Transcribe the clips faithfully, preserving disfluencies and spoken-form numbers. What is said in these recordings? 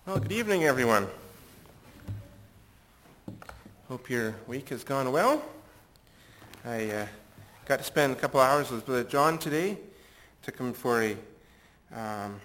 Well, good evening, everyone. Hope your week has gone well. I uh, got to spend a couple hours with Brother John today. Took him for a um,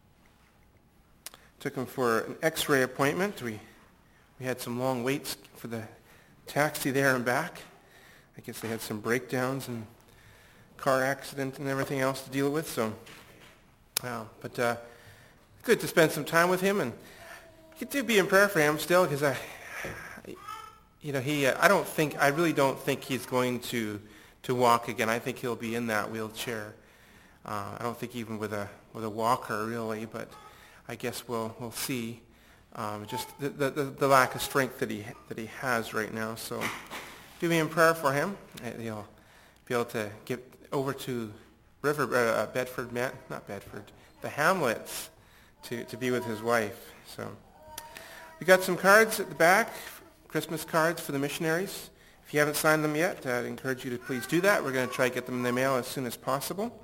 took him for an X-ray appointment. We we had some long waits for the taxi there and back. I guess they had some breakdowns and car accident and everything else to deal with. So, uh, but uh, good to spend some time with him, and you do be in prayer for him still, because I, you know, he. Uh, I don't think. I really don't think he's going to to walk again. I think he'll be in that wheelchair. Uh, I don't think even with a with a walker really, but I guess we'll we'll see. Um, just the, the the lack of strength that he that he has right now. So, do be in prayer for him. He'll be able to get over to River uh, Bedford, not Bedford, the Hamlets, to to be with his wife. So, we got some cards at the back, Christmas cards for the missionaries. If you haven't signed them yet, I'd encourage you to please do that. We're going to try to get them in the mail as soon as possible.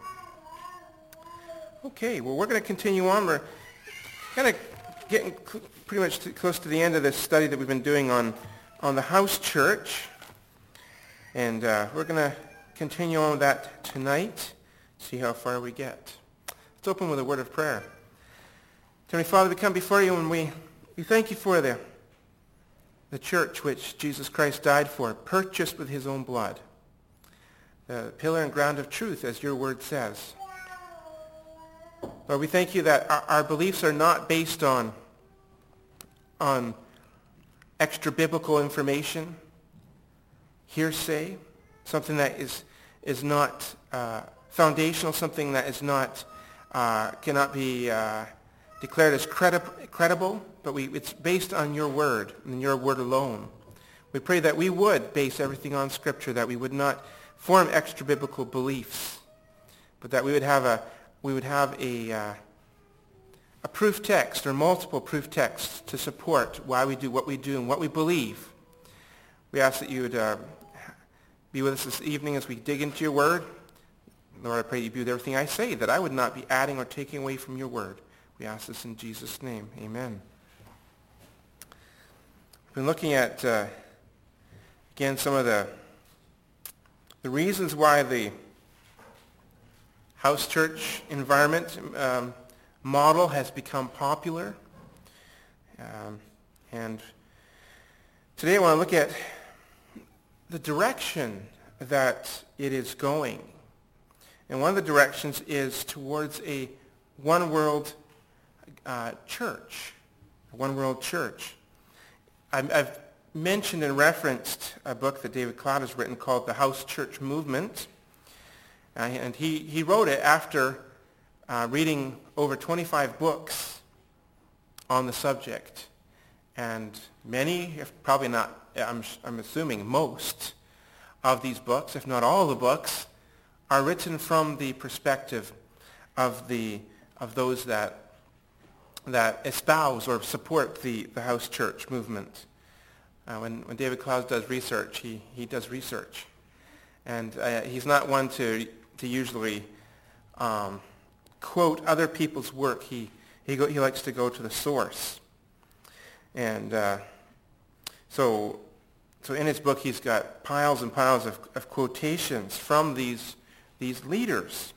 Okay, well, we're going to continue on. We're kind of getting cl- pretty much to, close to the end of this study that we've been doing on, on the house church. And uh, we're going to continue on with that tonight, see how far we get. Let's open with a word of prayer. Heavenly Father, we come before you and we, we thank you for the, the church which Jesus Christ died for, purchased with his own blood, the pillar and ground of truth, as your word says. Lord, we thank you that our, our beliefs are not based on, on extra biblical information, hearsay, something that is, is not uh, foundational, something that is not, uh, cannot be uh, declared as credi- credible, but we, it's based on your word and your word alone. We pray that we would base everything on Scripture, that we would not form extra biblical beliefs, but that we would have a we would have a uh, a proof text or multiple proof texts to support why we do what we do and what we believe. We ask that you would uh, be with us this evening as we dig into your word. Lord, I pray you be with everything I say, that I would not be adding or taking away from your word. We ask this in Jesus' name. Amen. We've been looking at, uh, again, some of the, the reasons why the house church environment um, model has become popular. Um, and today I want to look at the direction that it is going. And one of the directions is towards a one world uh, church, a one world church. I've, I've mentioned and referenced a book that David Cloud has written called The House Church Movement. Uh, and he, he wrote it after uh, reading over twenty-five books on the subject. And many, if probably not, I'm, I'm assuming most of these books, if not all of the books, are written from the perspective of the of those that that espouse or support the, the house church movement. Uh, when, when David Cloud does research, he, he does research. And uh, he's not one to to usually um, quote other people's work. He he, go, he likes to go to the source. And uh, so so in his book, he's got piles and piles of, of quotations from these these leaders.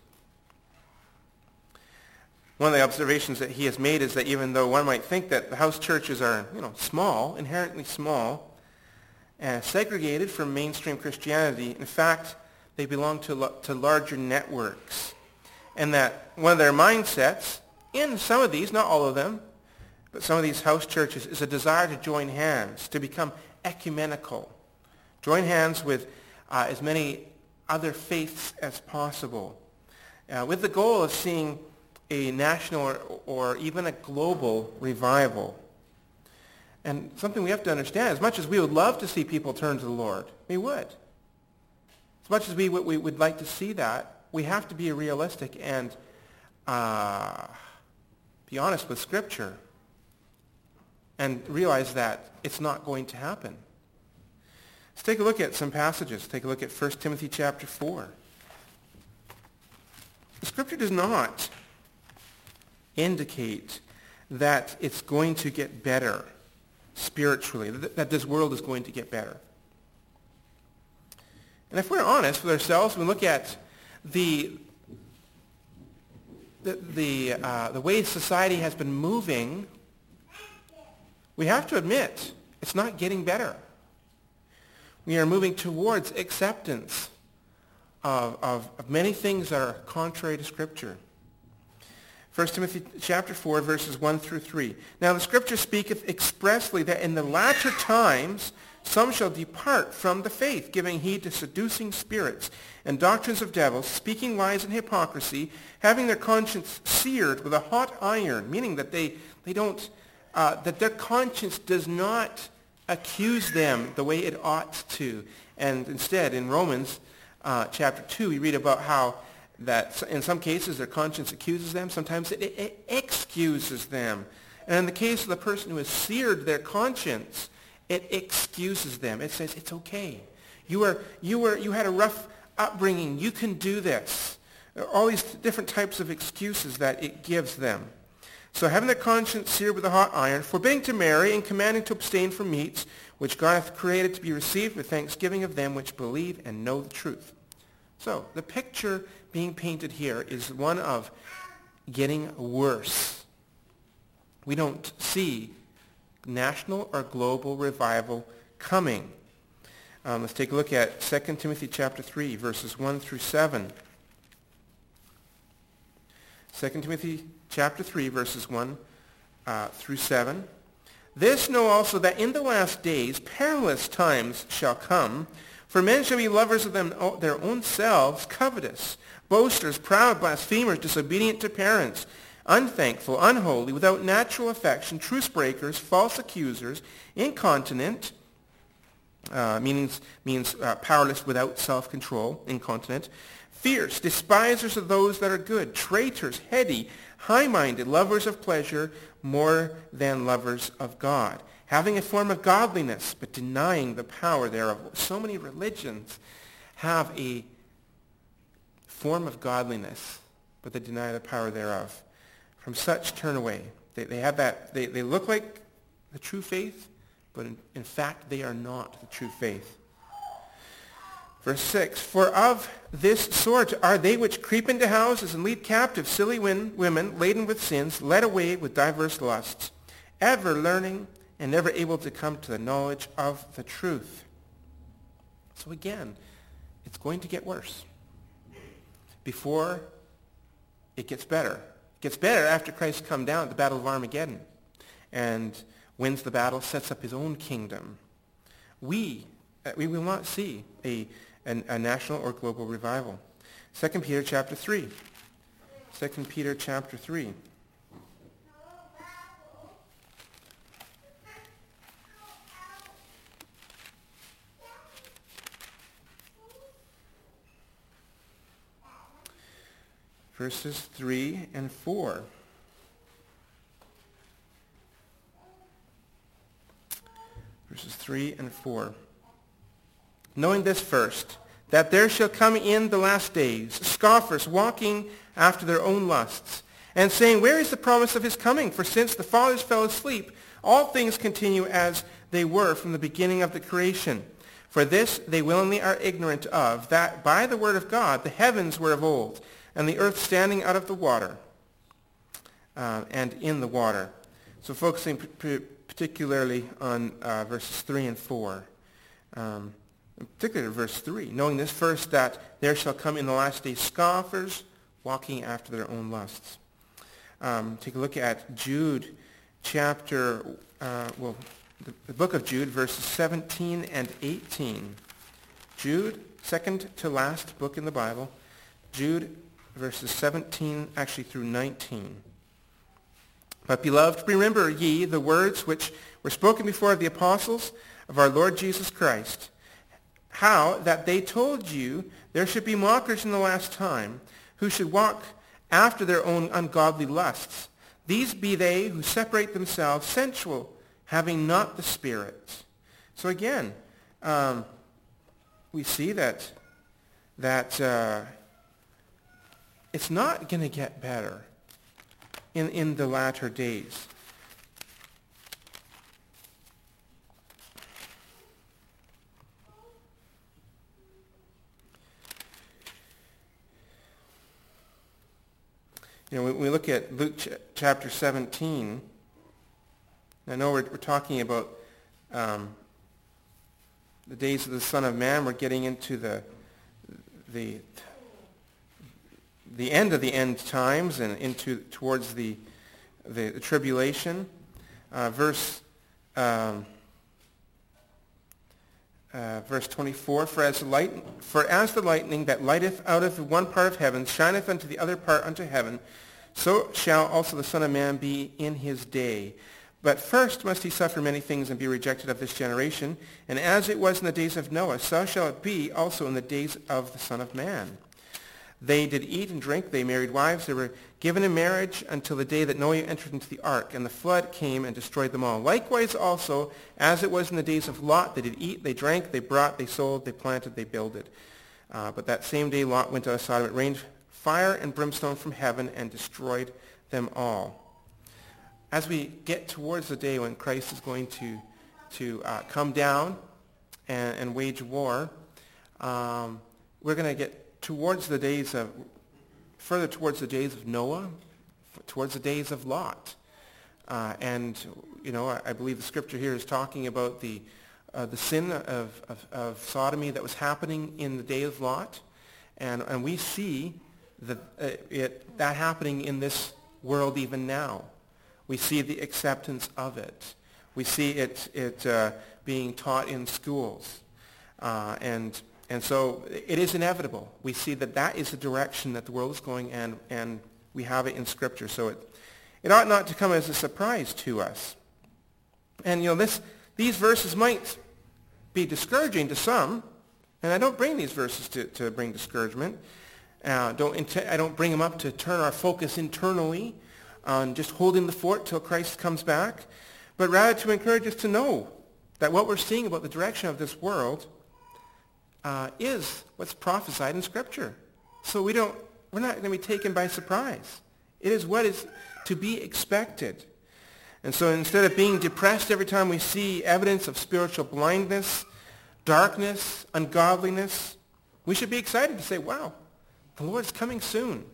One of the observations that he has made is that even though one might think that the house churches are, you know, small, inherently small, and segregated from mainstream Christianity, in fact, they belong to, to larger networks. And that one of their mindsets, in some of these, not all of them, but some of these house churches, is a desire to join hands, to become ecumenical. Join hands with uh, as many other faiths as possible, uh, with the goal of seeing a national or, or even a global revival. And something we have to understand, as much as we would love to see people turn to the Lord, we would. As much as we would, we would like to see that, we have to be realistic and uh, be honest with Scripture and realize that it's not going to happen. Let's take a look at some passages. Take a look at First Timothy chapter four. The Scripture does not indicate that it's going to get better spiritually, that, that this world is going to get better. And if we're honest with ourselves, we look at the the the, uh, the way society has been moving, we have to admit it's not getting better. We are moving towards acceptance of, of, of many things that are contrary to Scripture. First Timothy chapter four, verses one through three. Now the Scripture speaketh expressly that in the latter times some shall depart from the faith, giving heed to seducing spirits and doctrines of devils, speaking lies and hypocrisy, having their conscience seared with a hot iron, meaning that they, they don't, uh, that their conscience does not accuse them the way it ought to. And instead, in Romans uh, chapter two, we read about how that in some cases their conscience accuses them, sometimes it, it excuses them. And in the case of the person who has seared their conscience, it excuses them. It says, it's okay. You were, you were, you had a rough upbringing. You can do this. All these different types of excuses that it gives them. So having their conscience seared with a hot iron, forbidding to marry, and commanding to abstain from meats, which God hath created to be received with thanksgiving of them which believe and know the truth. So the picture being painted here is one of getting worse. We don't see national or global revival coming. Um, let's take a look at Second Timothy chapter three, verses one through seven. Second Timothy chapter three, verses one uh, through seven. This know also that in the last days perilous times shall come, for men shall be lovers of them their own selves, covetous, boasters, proud, blasphemers, disobedient to parents, unthankful, unholy, without natural affection, truce breakers, false accusers, incontinent, uh, means, means uh, powerless without self-control, incontinent, fierce, despisers of those that are good, traitors, heady, high-minded, lovers of pleasure more than lovers of God, having a form of godliness, but denying the power thereof. So many religions have a form of godliness, but they deny the power thereof. From such turn away. They, they have that, they, they look like the true faith, but in, in fact they are not the true faith. Verse six, for of this sort are they which creep into houses and lead captive silly women laden with sins, led away with diverse lusts, ever learning and never able to come to the knowledge of the truth. So again, it's going to get worse before it gets better. It gets better after Christ comes down at the Battle of Armageddon and wins the battle, sets up his own kingdom. We, we will not see a A, a national or global revival. Second Peter chapter three. Second Peter chapter three. Verses three and four. Verses three and four. Knowing this first, that there shall come in the last days scoffers walking after their own lusts, and saying, where is the promise of his coming? For since the fathers fell asleep, all things continue as they were from the beginning of the creation. For this they willingly are ignorant of, that by the word of God the heavens were of old, and the earth standing out of the water, uh, and in the water. So focusing p- particularly on uh, verses three and four. Um, In particular, verse three, knowing this first, that there shall come in the last days scoffers, walking after their own lusts. Um, take a look at Jude chapter, uh, well, the, the book of Jude, verses seventeen and eighteen. Jude, second to last book in the Bible. Jude, verses seventeen, actually through nineteen. But beloved, remember ye the words which were spoken before of the apostles of our Lord Jesus Christ, how that they told you there should be mockers in the last time, who should walk after their own ungodly lusts. These be they who separate themselves sensual, having not the Spirit. So again, um, we see that, that uh, it's not going to get better in, in the latter days. You know, when we look at Luke ch- chapter seventeen, I know we're, we're talking about um, the days of the Son of Man. We're getting into the the the end of the end times and into towards the the, the tribulation. Uh, verse um, uh, verse twenty-four: For as the light, for as the lightning that lighteth out of one part of heaven shineth unto the other part unto heaven, so shall also the Son of Man be in his day. But first must he suffer many things and be rejected of this generation. And as it was in the days of Noah, so shall it be also in the days of the Son of Man. They did eat and drink, they married wives, they were given in marriage until the day that Noah entered into the ark, and the flood came and destroyed them all. Likewise also, as it was in the days of Lot, they did eat, they drank, they brought, they sold, they planted, they builded. Uh, but that same day Lot went out of Sodom. It rained fire and brimstone from heaven and destroyed them all. As we get towards the day when Christ is going to, to uh, come down and, and wage war, um, we're going to get towards the days of, further towards the days of Noah, towards the days of Lot. Uh, and, you know, I, I believe the scripture here is talking about the, uh, the sin of, of, of sodomy that was happening in the day of Lot. And, and we see the, uh, it, that happening in this world even now. We see the acceptance of it. We see it, it uh, being taught in schools. Uh, and And so it is inevitable. We see that that is the direction that the world is going, and, and we have it in Scripture. So it, it ought not to come as a surprise to us. And, you know, this, these verses might be discouraging to some, and I don't bring these verses to, to bring discouragement. Uh, don't int- I don't bring them up to turn our focus internally on just holding the fort till Christ comes back, but rather to encourage us to know that what we're seeing about the direction of this world Uh, is what's prophesied in Scripture. So we don't, we're not going to be taken by surprise. It is what is to be expected. And so instead of being depressed every time we see evidence of spiritual blindness, darkness, ungodliness, we should be excited to say, wow, the Lord's coming soon.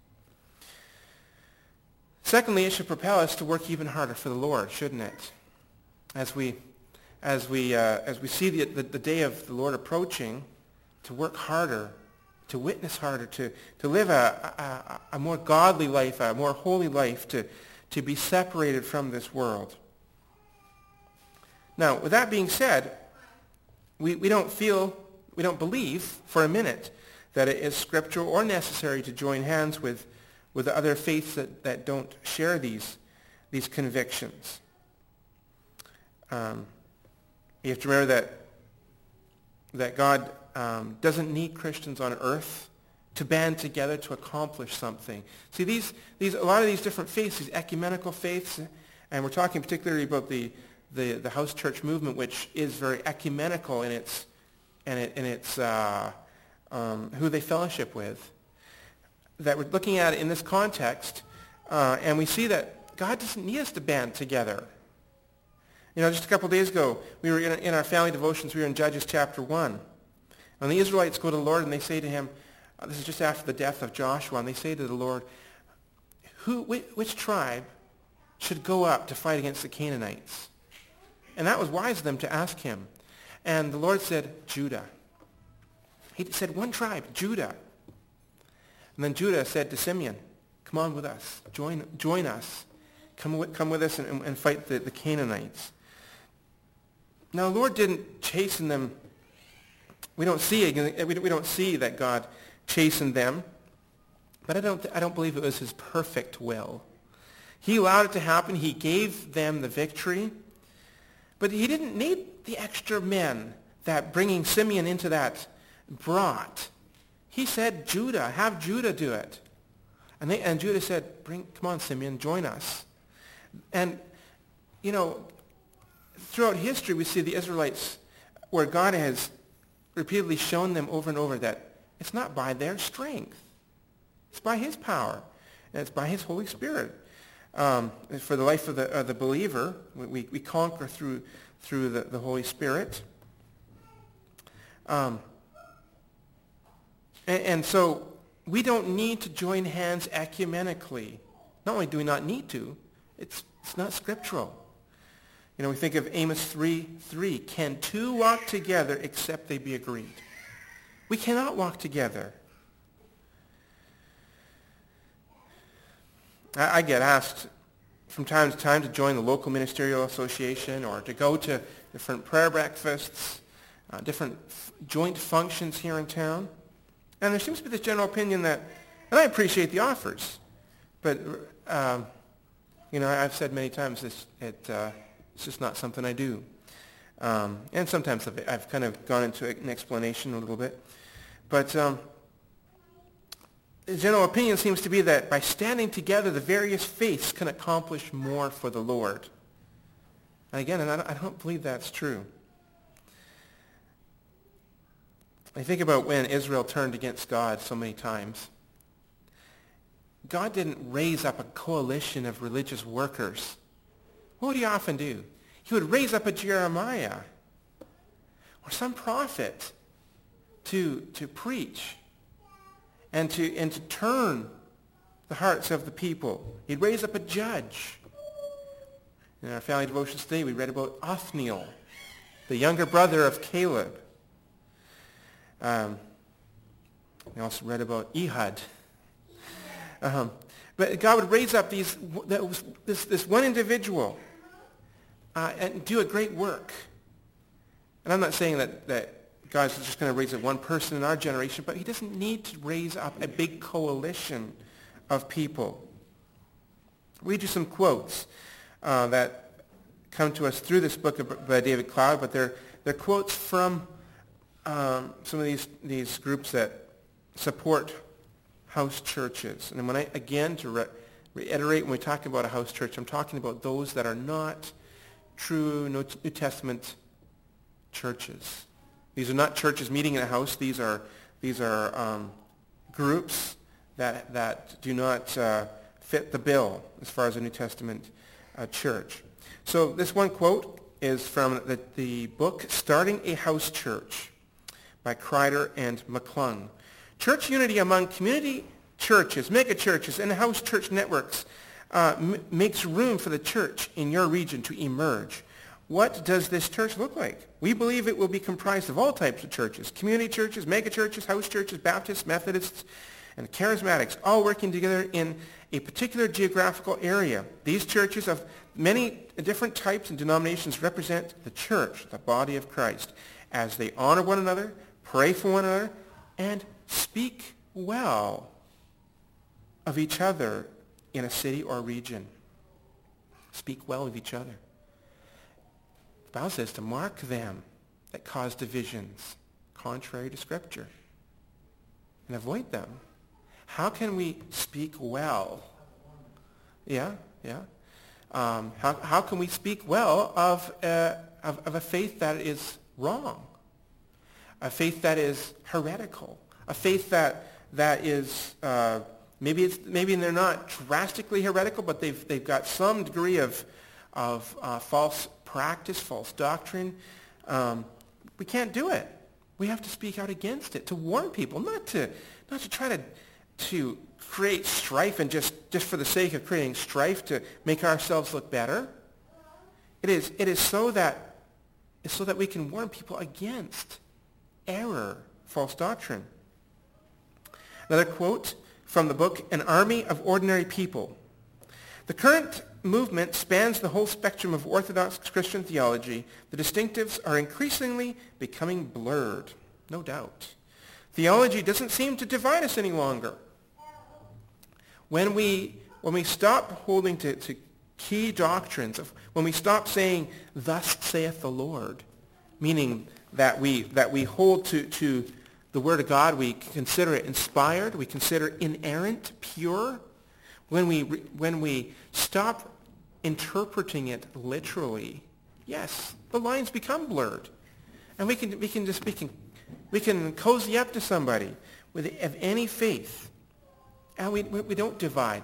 Secondly, it should propel us to work even harder for the Lord, shouldn't it? As we As we, uh, as we see the, the, the day of the Lord approaching, to work harder, to witness harder, to, to live a, a, a more godly life, a more holy life, to, to be separated from this world. Now, with that being said, we, we don't feel, we don't believe for a minute that it is scriptural or necessary to join hands with, with the other faiths that, that don't share these, these convictions. Um, You have to remember that that God um, doesn't need Christians on earth to band together to accomplish something. See, these these a lot of these different faiths, these ecumenical faiths, and we're talking particularly about the the, the house church movement, which is very ecumenical in its and it in its uh, um, who they fellowship with. That we're looking at it in this context, uh, and we see that God doesn't need us to band together. You know, just a couple of days ago, we were in, in our family devotions, we were in Judges chapter one. And the Israelites go to the Lord and they say to him, uh, this is just after the death of Joshua, and they say to the Lord, Who, which, which tribe should go up to fight against the Canaanites? And that was wise of them to ask him. And the Lord said, Judah. He said one tribe, Judah. And then Judah said to Simeon, come on with us, join, join us. Come with, come with us and, and fight the, the Canaanites. Now, the Lord didn't chasten them. We don't see we don't see that God chastened them, but I don't I don't believe it was his perfect will. He allowed it to happen. He gave them the victory, but he didn't need the extra men that bringing Simeon into that brought. He said, Judah, have Judah do it, and they and Judah said, "Bring, come on, Simeon, join us." And you know, throughout history, we see the Israelites, where God has repeatedly shown them over and over that it's not by their strength. It's by his power, and it's by his Holy Spirit. Um, for the life of the, of the believer, we, we conquer through, through the, the Holy Spirit. Um, and, and so we don't need to join hands ecumenically. Not only do we not need to, it's, it's not scriptural. You know, we think of Amos three three. Can two walk together except they be agreed? We cannot walk together. I, I get asked from time to time to join the local ministerial association or to go to different prayer breakfasts, uh, different f- joint functions here in town. And there seems to be this general opinion that, and I appreciate the offers, but, um, you know, I've said many times this, it, uh, it's just not something I do. Um, and sometimes I've, I've kind of gone into an explanation a little bit. But um, the general opinion seems to be that by standing together, the various faiths can accomplish more for the Lord. And again, and I don't, I don't believe that's true. I think about when Israel turned against God so many times. God didn't raise up a coalition of religious workers. What would he often do? He would raise up a Jeremiah or some prophet to, to preach and to, and to turn the hearts of the people. He'd raise up a judge. In our family devotions today, we read about Othniel, the younger brother of Caleb. Um, we also read about Ehud. Um, but God would raise up these, this, this one individual uh, and do a great work. And I'm not saying that, that God's just going to raise up one person in our generation, but he doesn't need to raise up a big coalition of people. I'll read you some quotes uh, that come to us through this book of, by David Cloud, but they're, they're quotes from um, some of these, these groups that support house churches. And when I, again, to re- reiterate, when we talk about a house church, I'm talking about those that are not true New Testament churches. These are not churches meeting in a house. These are these are um, groups that that do not uh, fit the bill as far as a New Testament uh, church. So this one quote is from the, the book Starting a House Church by Kreider and McClung. Church unity among community churches, mega churches, and house church networks uh, m- makes room for the church in your region to emerge. What does this church look like? We believe it will be comprised of all types of churches, community churches, mega churches, house churches, Baptists, Methodists, and Charismatics, all working together in a particular geographical area. These churches of many different types and denominations represent the church, the body of Christ, as they honor one another, pray for one another, and speak well of each other in a city or region. Speak well of each other. The Bible says to mark them that cause divisions contrary to Scripture and avoid them. How can we speak well? Yeah, yeah. Um, how, how can we speak well of, uh, of, of a faith that is wrong? A faith that is heretical? A faith that that is uh, maybe it's maybe they're not drastically heretical, but they've they've got some degree of of uh, false practice, false doctrine. Um, we can't do it. We have to speak out against it, to warn people, not to not to try to to create strife and just, just for the sake of creating strife to make ourselves look better. It is it is so that it's so that we can warn people against error, false doctrine. Another quote from the book, An Army of Ordinary People. The current movement spans the whole spectrum of Orthodox Christian theology. The distinctives are increasingly becoming blurred, no doubt. Theology doesn't seem to divide us any longer. When we, when we stop holding to, to key doctrines, of, when we stop saying, thus saith the Lord, meaning that we, that we hold to, to the Word of God, we consider it inspired, we consider inerrant, pure. When we, when we stop interpreting it literally, yes, the lines become blurred. And we can, we can just, we can, we can cozy up to somebody with of any faith. And we, we, we don't divide.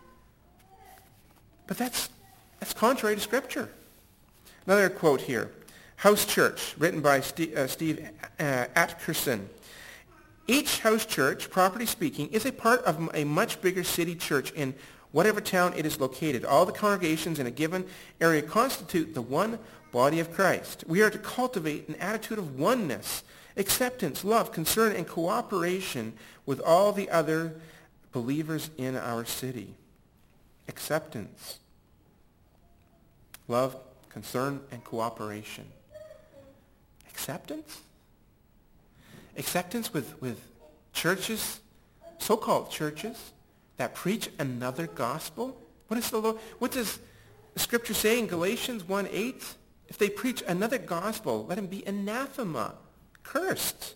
But that's, that's contrary to Scripture. Another quote here. House Church, written by Steve, uh, Steve uh, Atkerson. Each house church, properly speaking, is a part of a much bigger city church in whatever town it is located. All the congregations in a given area constitute the one body of Christ. We are to cultivate an attitude of oneness, acceptance, love, concern, and cooperation with all the other believers in our city. Acceptance, love, concern, and cooperation. Acceptance? Acceptance with, with churches, so-called churches, that preach another gospel? What is the Lord, what does the Scripture say in Galatians one eight? If they preach another gospel, let him be anathema, cursed.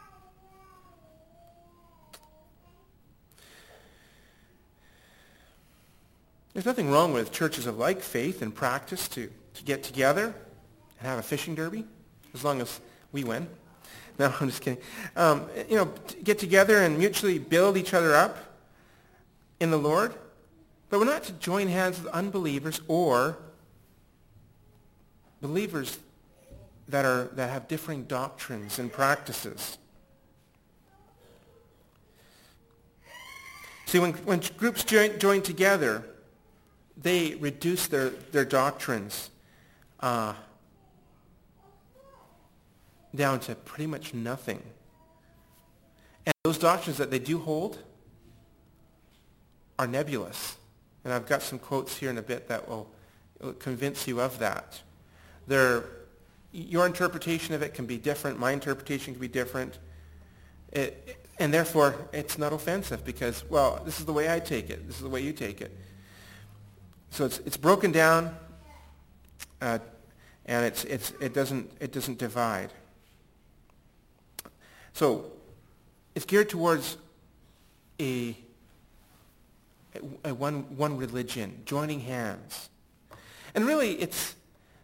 There's nothing wrong with churches of like faith and practice to, to get together and have a fishing derby, as long as we win. No, I'm just kidding. Um, you know, get together and mutually build each other up in the Lord. But we're not to join hands with unbelievers or believers that are that have differing doctrines and practices. See, when, when groups join, join together, they reduce their, their doctrines uh, down to pretty much nothing. And those doctrines that they do hold are nebulous. And I've got some quotes here in a bit that will, will convince you of that. They're, your interpretation of it can be different. My interpretation can be different. It, and therefore, it's not offensive because, well, this is the way I take it. This is the way you take it. So it's it's broken down, uh, and it's it's it doesn't it doesn't divide. So it's geared towards a, a, a one one religion, joining hands, and really it's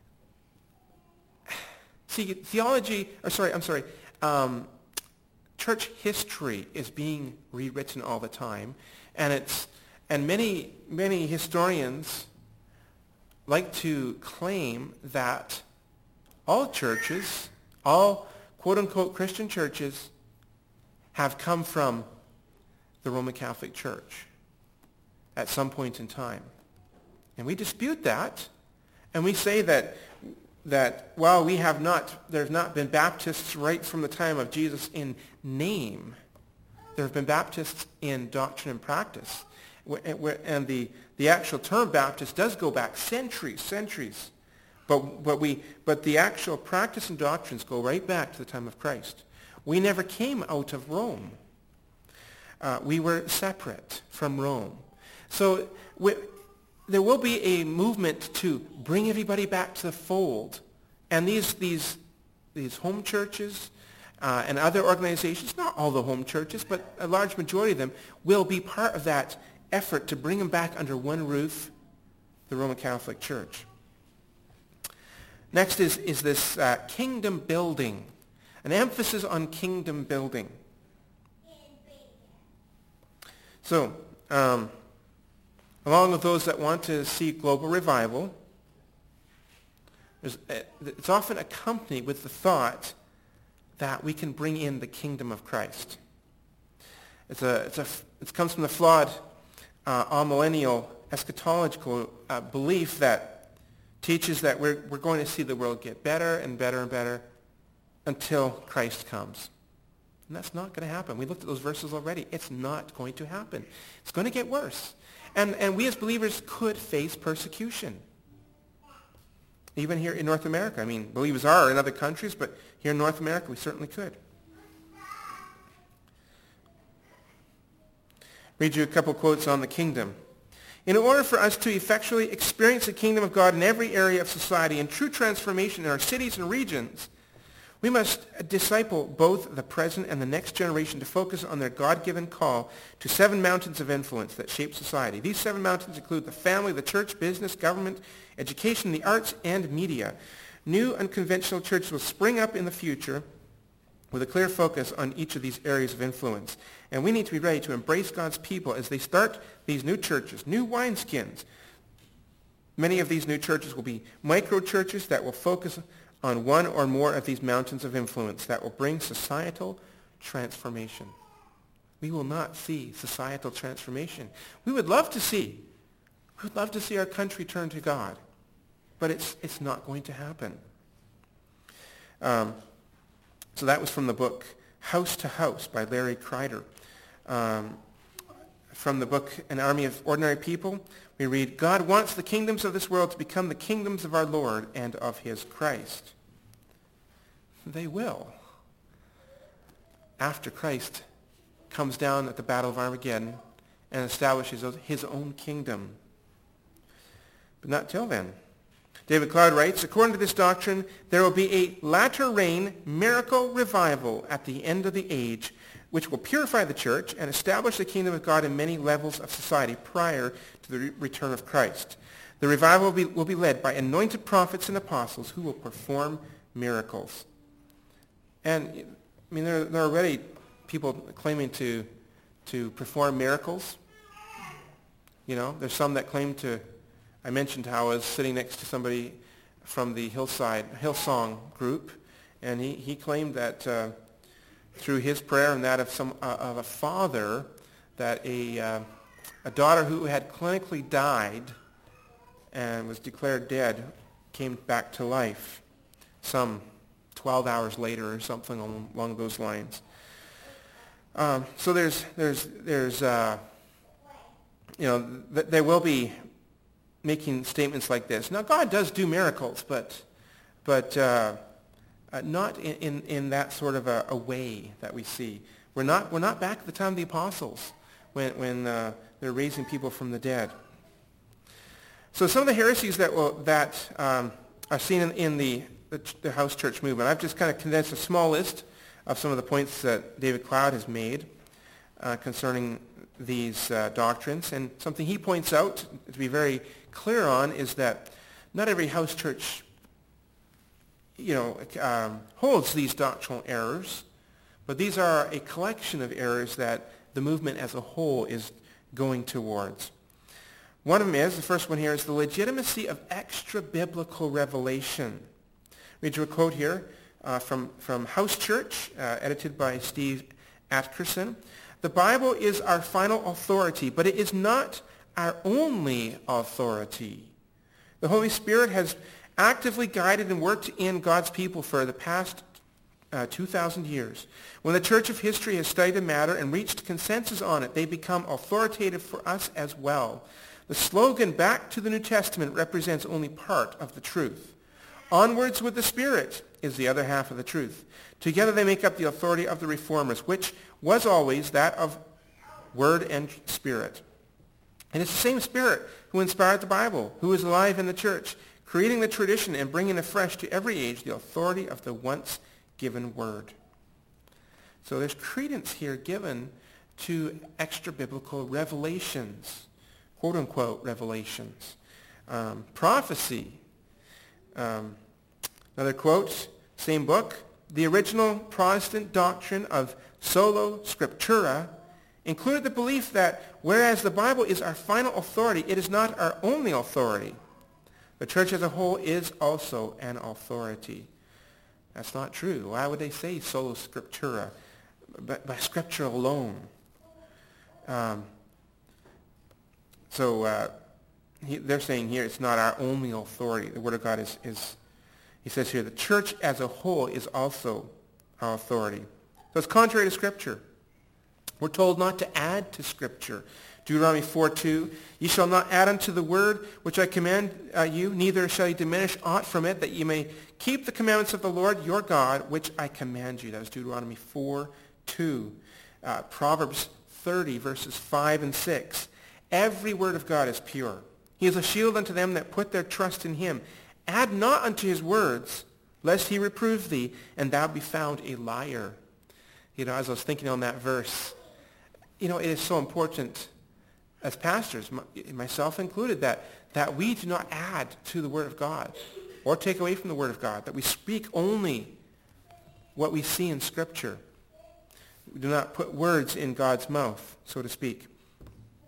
see theology. Or sorry, I'm sorry. Um, church history is being rewritten all the time, and it's and many many historians like to claim that all churches, all quote-unquote Christian churches, have come from the Roman Catholic Church at some point in time. And we dispute that, and we say that, that while we have not, there's not been Baptists right from the time of Jesus in name, there have been Baptists in doctrine and practice. And the, the actual term Baptist does go back centuries, centuries. But, but, we, but the actual practice and doctrines go right back to the time of Christ. We never came out of Rome. Uh, we were separate from Rome. So we, there will be a movement to bring everybody back to the fold. And these, these, these home churches uh, and other organizations, not all the home churches, but a large majority of them, will be part of that effort to bring them back under one roof, the Roman Catholic Church. Next is, is this uh, kingdom building, an emphasis on kingdom building. So, um, along with those that want to see global revival, there's, uh, it's often accompanied with the thought that we can bring in the kingdom of Christ. It's a, it's a, it comes from the flawed Uh, amillennial eschatological uh, belief that teaches that we're, we're going to see the world get better and better and better until Christ comes. And that's not going to happen. We looked at those verses already. It's not going to happen. It's going to get worse. And, and we as believers could face persecution. Even here in North America. I mean, believers are in other countries, but here in North America we certainly could. Read you a couple quotes on the kingdom. In order for us to effectually experience the kingdom of God in every area of society and true transformation in our cities and regions, we must disciple both the present and the next generation to focus on their God-given call to seven mountains of influence that shape society. These seven mountains include the family, the church, business, government, education, the arts, and media. New unconventional churches will spring up in the future with a clear focus on each of these areas of influence. And we need to be ready to embrace God's people as they start these new churches, new wineskins. Many of these new churches will be micro-churches that will focus on one or more of these mountains of influence that will bring societal transformation. we will not see societal transformation. We would love to see. We would love to see our country turn to God. But it's, it's not going to happen. Um, so that was from the book House to House by Larry Kreider. Um, from the book An Army of Ordinary People, we read, God wants the kingdoms of this world to become the kingdoms of our Lord and of his Christ. They will. After Christ comes down at the Battle of Armageddon and establishes his own kingdom. But not till then. David Cloud writes, according to this doctrine, there will be a latter rain miracle revival at the end of the age, which will purify the church and establish the kingdom of God in many levels of society prior to the re- return of Christ. The revival will be, will be led by anointed prophets and apostles who will perform miracles. And, I mean, there, there are already people claiming to, to perform miracles. You know, there's some that claim to, I mentioned how I was sitting next to somebody from the Hillside, Hillsong group, and he, he claimed that uh, through his prayer and that of some uh, of a father, that a, uh, a daughter who had clinically died and was declared dead came back to life some twelve hours later or something along, along those lines. Um, so there's, there's, there's uh, you know, th- there will be making statements like this. Now, God does do miracles, but, but uh, uh, not in, in, in that sort of a, a way that we see. We're not, we're not back at the time of the apostles when, when uh, they're raising people from the dead. So some of the heresies that, will, that um, are seen in, in the, the, the house church movement, I've just kind of condensed a small list of some of the points that David Cloud has made uh, concerning these uh, doctrines. And something he points out, to be very clear on, is that not every house church, you know, um, holds these doctrinal errors, but these are a collection of errors that the movement as a whole is going towards. One of them is, the first one here, is the legitimacy of extra-biblical revelation. Read you a quote here uh, from, from House Church, uh, edited by Steve Atkerson. The Bible is our final authority, but it is not our only authority. The Holy Spirit has actively guided and worked in God's people for the past uh, two thousand years. When the Church of history has studied a matter and reached consensus on it, they become authoritative for us as well. The slogan, back to the New Testament, represents only part of the truth. Onwards with the Spirit is the other half of the truth. Together they make up the authority of the Reformers, which was always that of Word and Spirit. And it's the same Spirit who inspired the Bible, who is alive in the church, creating the tradition and bringing afresh to every age the authority of the once given Word. So there's credence here given to extra-biblical revelations, quote-unquote revelations. Um, prophecy. Um, another quote, same book. The original Protestant doctrine of sola scriptura included the belief that whereas the Bible is our final authority, it is not our only authority. The church as a whole is also an authority. That's not true. Why would they say sola scriptura? By, by scripture alone. Um, so uh, he, they're saying here it's not our only authority. The Word of God is, is, he says here, the church as a whole is also our authority. So it's contrary to Scripture. We're told not to add to Scripture. Deuteronomy four two, ye shall not add unto the word which I command uh, you, neither shall ye diminish aught from it, that ye may keep the commandments of the Lord your God, which I command you. That was Deuteronomy four two. Uh, Proverbs thirty, verses five and six. Every word of God is pure. He is a shield unto them that put their trust in him. Add not unto his words, lest he reprove thee, and thou be found a liar. You know, as I was thinking on that verse, you know, it is so important as pastors, myself included, that, that we do not add to the Word of God or take away from the Word of God, that we speak only what we see in Scripture. We do not put words in God's mouth, so to speak.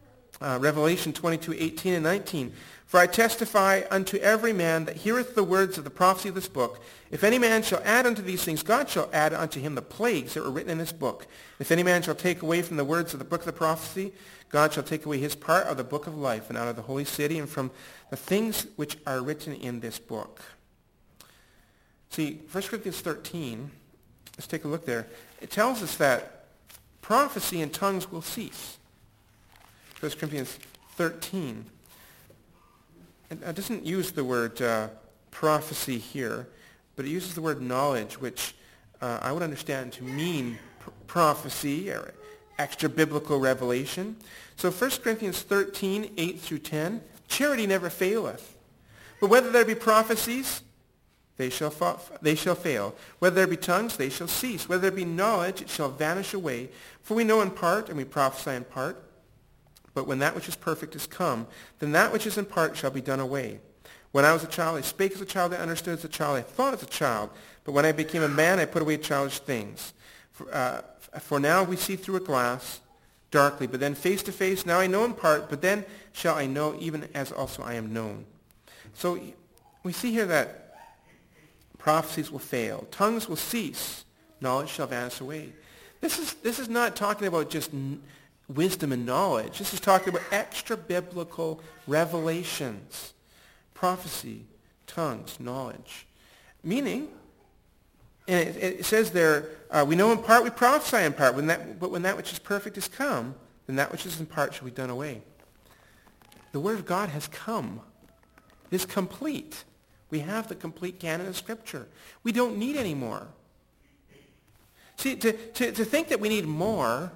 Uh, Revelation twenty-two, eighteen and nineteen. For I testify unto every man that heareth the words of the prophecy of this book, if any man shall add unto these things, God shall add unto him the plagues that were written in this book. If any man shall take away from the words of the book of the prophecy, God shall take away his part of the book of life, and out of the holy city, and from the things which are written in this book. See, First Corinthians thirteen, let's take a look there. It tells us that prophecy and tongues will cease. First Corinthians thirteen. It doesn't use the word uh, prophecy here, but it uses the word knowledge, which uh, I would understand to mean pr- prophecy or extra-biblical revelation. So First Corinthians thirteen, eight through ten, charity never faileth. But whether there be prophecies, they shall, fa- they shall fail. Whether there be tongues, they shall cease. Whether there be knowledge, it shall vanish away. For we know in part, and we prophesy in part. But when that which is perfect is come, then that which is in part shall be done away. When I was a child, I spake as a child, I understood as a child, I thought as a child. But when I became a man, I put away childish things. For, uh, for now we see through a glass, darkly, but then face to face. Now I know in part, but then shall I know even as also I am known. So we see here that prophecies will fail. Tongues will cease. Knowledge shall vanish away. This is, this is not talking about just N- wisdom and knowledge. This is talking about extra biblical revelations, prophecy, tongues, knowledge. Meaning, and it, it says there, uh, we know in part, we prophesy in part, when that, but when that which is perfect is come, then that which is in part shall be done away. The Word of God has come. It is complete. We have the complete canon of Scripture. We don't need any more. See, to, to, to think that we need more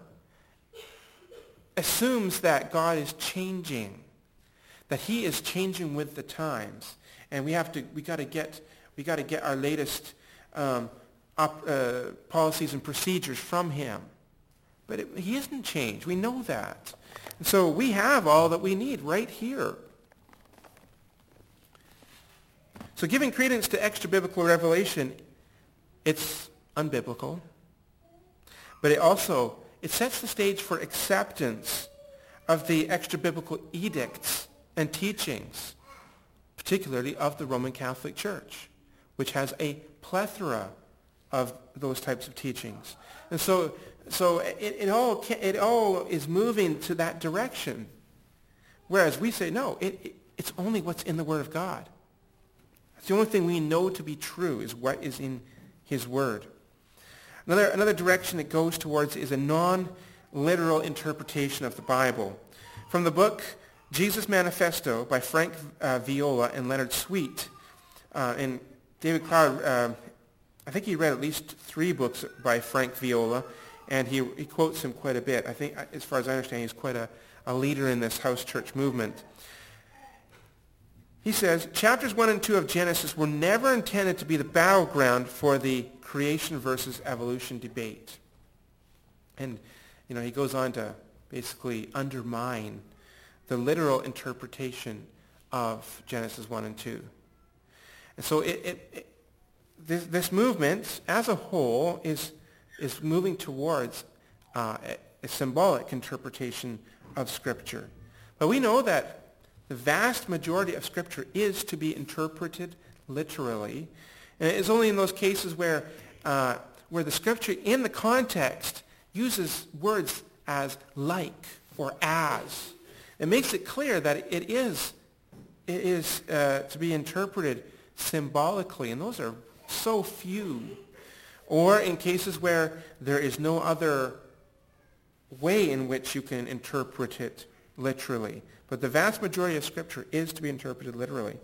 assumes that God is changing, that he is changing with the times, and we have to we got to get we got to get our latest um, op, uh, policies and procedures from him. But it, he isn't changed. We know that, and so we have all that we need right here. So giving credence to extra biblical revelation, it's unbiblical, but it also It sets the stage for acceptance of the extra-biblical edicts and teachings, particularly of the Roman Catholic Church, which has a plethora of those types of teachings. And so, so it, it, all, it all is moving to that direction, whereas we say, no, it, it, it's only what's in the Word of God. It's the only thing we know to be true is what is in his Word. Another, another direction it goes towards is a non-literal interpretation of the Bible. From the book Jesus Manifesto by Frank uh, Viola and Leonard Sweet, uh, and David Cloud, uh, I think he read at least three books by Frank Viola, and he, he quotes him quite a bit. I think, as far as I understand, he's quite a, a leader in this house church movement. He says, chapters one and two of Genesis were never intended to be the battleground for the creation versus evolution debate. And, you know, he goes on to basically undermine the literal interpretation of Genesis one and two. And so it, it, it, this, this movement as a whole is, is moving towards uh, a, a symbolic interpretation of Scripture. But we know that the vast majority of Scripture is to be interpreted literally. And it's only in those cases where, uh, where the Scripture in the context uses words as like or as. It makes it clear that it is, it is uh, to be interpreted symbolically, and those are so few. Or in cases where there is no other way in which you can interpret it literally. But the vast majority of Scripture is to be interpreted literally.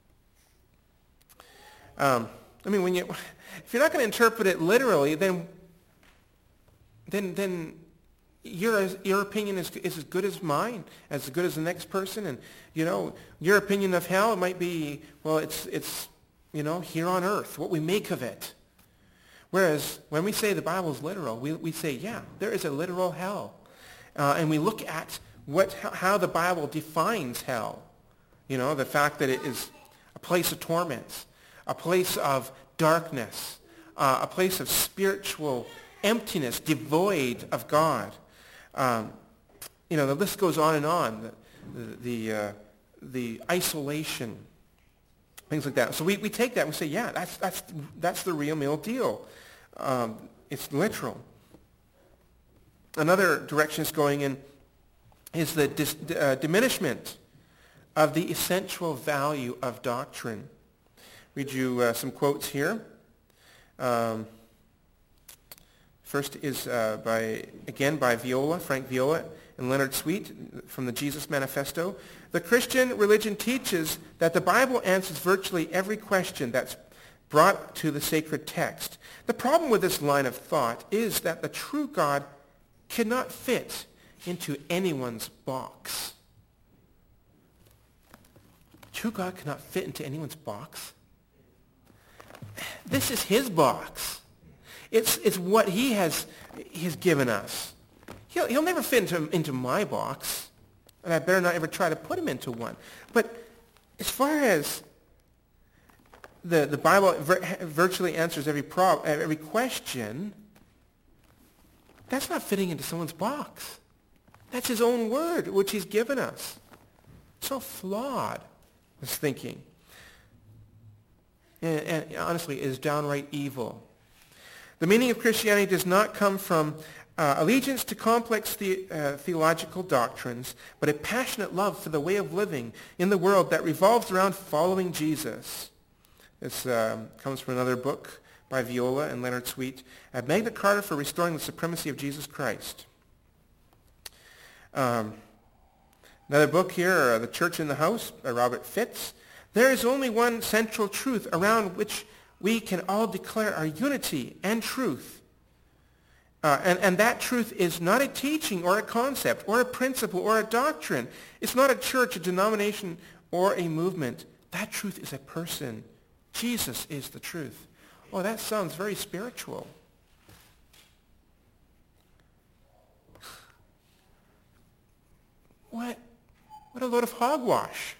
Um, I mean, when you, if you're not going to interpret it literally, then, then, then your your opinion is is as good as mine, as good as the next person. And you know, your opinion of hell might be, well, it's it's you know here on earth, what we make of it. Whereas when we say the Bible is literal, we we say, yeah, there is a literal hell, uh, and we look at what how the Bible defines hell. You know, the fact that it is a place of torments, a place of darkness, uh, a place of spiritual emptiness, devoid of God. Um, you know, the list goes on and on. the, the, uh, the isolation, things like that. So we, we take that and we say, yeah, that's, that's, that's the real meal deal. Um, it's literal. Another direction it's going in is the dis, uh, diminishment of the essential value of doctrine. Read you uh, some quotes here. Um, first is uh, by, again, by Viola, Frank Viola, and Leonard Sweet from the Jesus Manifesto. The Christian religion teaches that the Bible answers virtually every question that's brought to the sacred text. The problem with this line of thought is that the true God cannot fit into anyone's box. True God cannot fit into anyone's box. This is his box. It's, it's what he has, he has given us. He'll, he'll never fit into, into my box, and I better not ever try to put him into one. But as far as the, the Bible vir- virtually answers every, prob- every question, that's not fitting into someone's box. That's his own word, which he's given us. So flawed, this thinking. And, and honestly, it is downright evil. The meaning of Christianity does not come from uh, allegiance to complex the, uh, theological doctrines, but a passionate love for the way of living in the world that revolves around following Jesus. This um, comes from another book by Viola and Leonard Sweet, uh, Magna Carta for Restoring the Supremacy of Jesus Christ. Um, another book here, uh, The Church in the House by Robert Fitz. There is only one central truth around which we can all declare our unity and truth. Uh, and, and that truth is not a teaching or a concept or a principle or a doctrine. It's not a church, a denomination, or a movement. That truth is a person. Jesus is the truth. Oh, that sounds very spiritual. What? What a load of hogwash.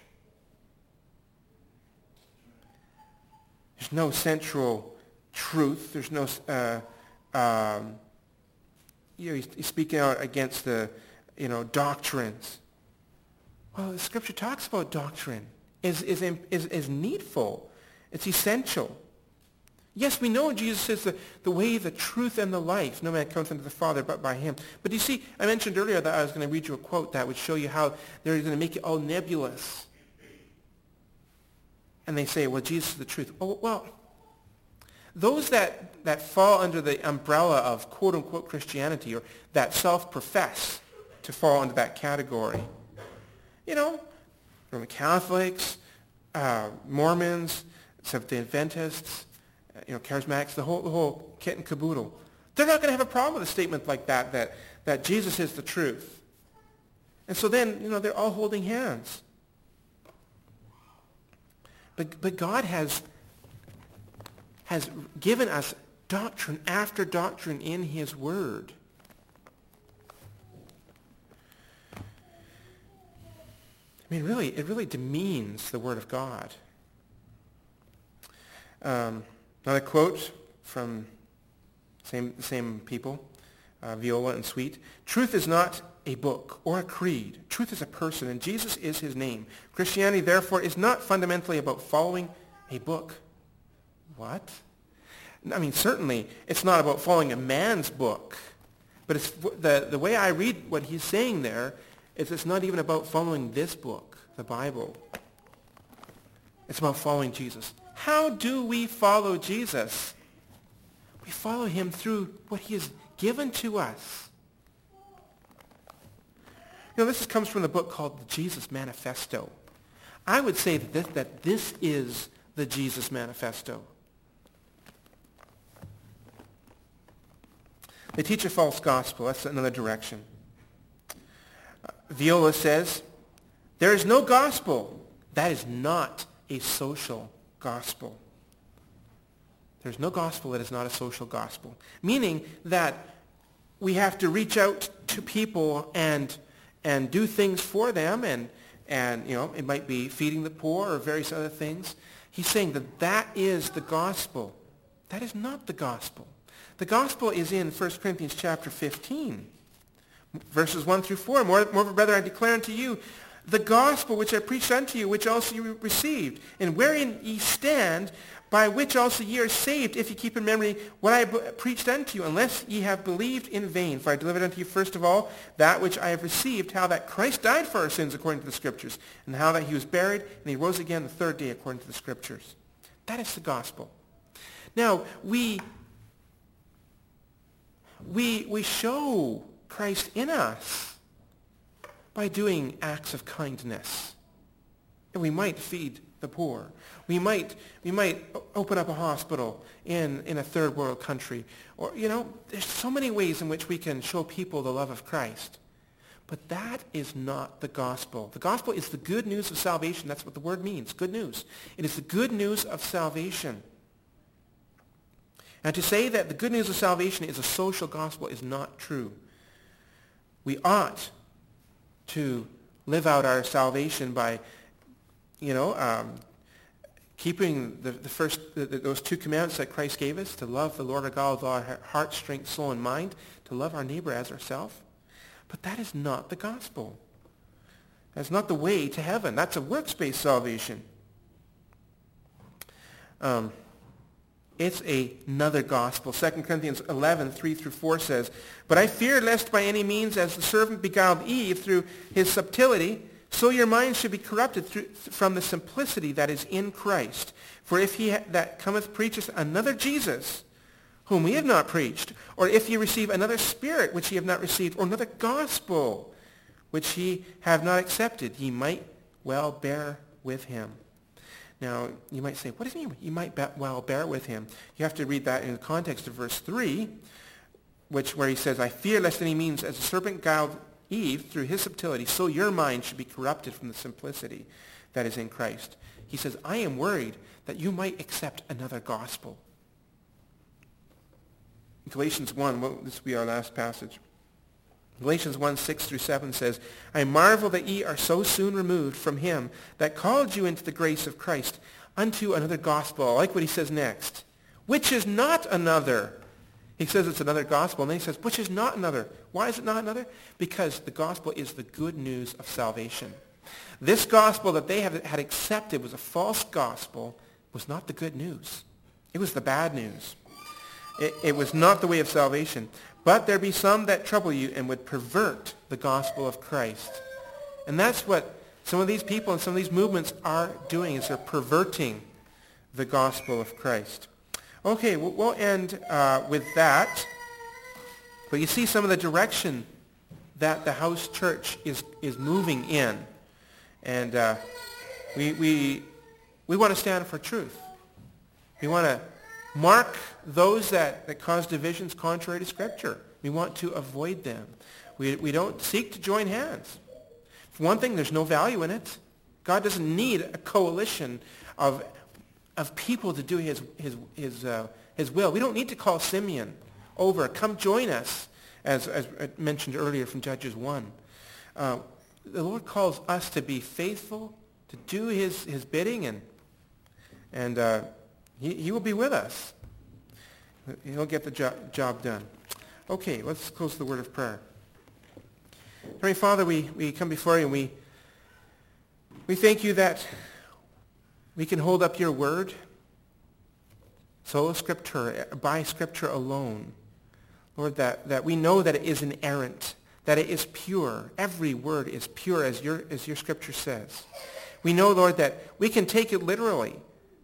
There's no central truth. There's no, uh, um, you know, he's, he's speaking out against the, you know, doctrines. Well, the Scripture talks about doctrine. Is is is is needful. It's essential. Yes, we know Jesus is the, the way, the truth, and the life. No man comes unto the Father but by him. But you see, I mentioned earlier that I was going to read you a quote that would show you how they're going to make it all nebulous. And they say, well, Jesus is the truth. Oh, well, those that, that fall under the umbrella of quote-unquote Christianity, or that self-profess to fall into that category, you know, Roman Catholics, uh, Mormons, Seventh-day Adventists, uh, you know, Charismatics, the whole, the whole kit and caboodle, they're not going to have a problem with a statement like that, that, that Jesus is the truth. And so then, you know, they're all holding hands. But, but God has, has given us doctrine after doctrine in his word. I mean, really, it really demeans the word of God. Um, another quote from same same people, uh, Viola and Sweet. Truth is not a book or a creed. Truth is a person, and Jesus is his name. Christianity, therefore, is not fundamentally about following a book. What? I mean, certainly, it's not about following a man's book. But it's, the, the way I read what he's saying there is it's not even about following this book, the Bible. It's about following Jesus. How do we follow Jesus? We follow him through what he has given to us. You know, this comes from the book called The Jesus Manifesto. I would say that this, that this is the Jesus Manifesto. They teach a false gospel. That's another direction. Uh, Viola says, there is no gospel. That is not a social gospel. There's no gospel that is not a social gospel. Meaning that we have to reach out to people and and do things for them, and, and you know, it might be feeding the poor or various other things. He's saying that that is the gospel. That is not the gospel. The gospel is in First Corinthians chapter fifteen, verses one through four. Moreover, brother, I declare unto you the gospel which I preached unto you, which also you received, and wherein ye stand, by which also ye are saved, if ye keep in memory what I b- preached unto you, unless ye have believed in vain. For I delivered unto you first of all that which I have received, how that Christ died for our sins according to the Scriptures, and how that he was buried, and he rose again the third day according to the Scriptures. That is the gospel. Now, we, we, we show Christ in us by doing acts of kindness. And we might feed the poor. We might we might open up a hospital in, in a third world country. Or, you know, there's so many ways in which we can show people the love of Christ. But that is not the gospel. The gospel is the good news of salvation. That's what the word means, good news. It is the good news of salvation. And to say that the good news of salvation is a social gospel is not true. We ought to live out our salvation by, you know, um, keeping the, the first, the, the, those two commandments that Christ gave us, to love the Lord our God with all our heart, strength, soul, and mind, to love our neighbor as ourselves. But that is not the gospel. That's not the way to heaven. That's a works-based salvation. Um, it's a, another gospel. Second Corinthians eleven, three through four says, But I fear lest by any means, as the serpent beguiled Eve through his subtlety, so your minds should be corrupted through, from the simplicity that is in Christ. For if he ha- that cometh preacheth another Jesus, whom we have not preached, or if ye receive another spirit which ye have not received, or another gospel which ye have not accepted, ye might well bear with him. Now, you might say, what does he mean? You might be- well bear with him. You have to read that in the context of verse three, which where he says, I fear lest any means, as the serpent guiled Eve through his subtlety, so your mind should be corrupted from the simplicity that is in Christ. He says, I am worried that you might accept another gospel. Galatians one, well, this will be our last passage. Galatians one, six through seven says, I marvel that ye are so soon removed from him that called you into the grace of Christ unto another gospel. I like what he says next. Which is not another. He says it's another gospel, and then he says, which is not another. Why is it not another? Because the gospel is the good news of salvation. This gospel that they have, had accepted was a false gospel, was not the good news. It was the bad news. It, it was not the way of salvation. But there be some that trouble you and would pervert the gospel of Christ. And that's what some of these people and some of these movements are doing, is they're perverting the gospel of Christ. Okay, we'll end uh, with that. But you see some of the direction that the house church is, is moving in. And uh, we, we, we want to stand for truth. We want to mark those that, that cause divisions contrary to Scripture. We want to avoid them. We, we don't seek to join hands. For one thing, there's no value in it. God doesn't need a coalition of of people to do his his his uh, his will. We don't need to call Simeon over. Come join us, as as mentioned earlier from Judges one. Uh, the Lord calls us to be faithful, to do his his bidding, and and uh, he he will be with us. He'll get the jo- job done. Okay, let's close the word of prayer. Heavenly Father, we, we come before you and we we thank you that we can hold up your word, sola scriptura, by Scripture alone. Lord, that, that we know that it is inerrant, that it is pure. Every word is pure, as your, as your Scripture says. We know, Lord, that we can take it literally.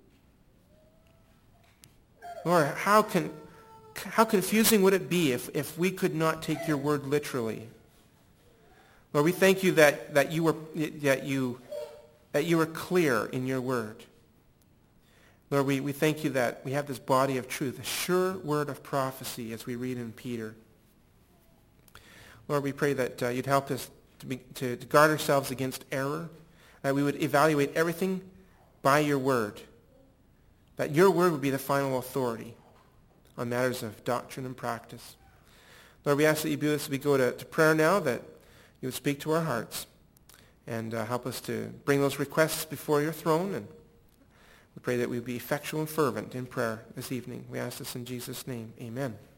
Lord, how can how confusing would it be if, if we could not take your word literally? Lord, we thank you that, that you were that you that you are clear in your word. Lord, we, we thank you that we have this body of truth, a sure word of prophecy, as we read in Peter. Lord, we pray that uh, you'd help us to, be, to, to guard ourselves against error, that we would evaluate everything by your word, that your word would be the final authority on matters of doctrine and practice. Lord, we ask that you be with us as we go to, to prayer now, that you would speak to our hearts and uh, help us to bring those requests before your throne. And we pray that we be effectual and fervent in prayer this evening. We ask this in Jesus' name. Amen.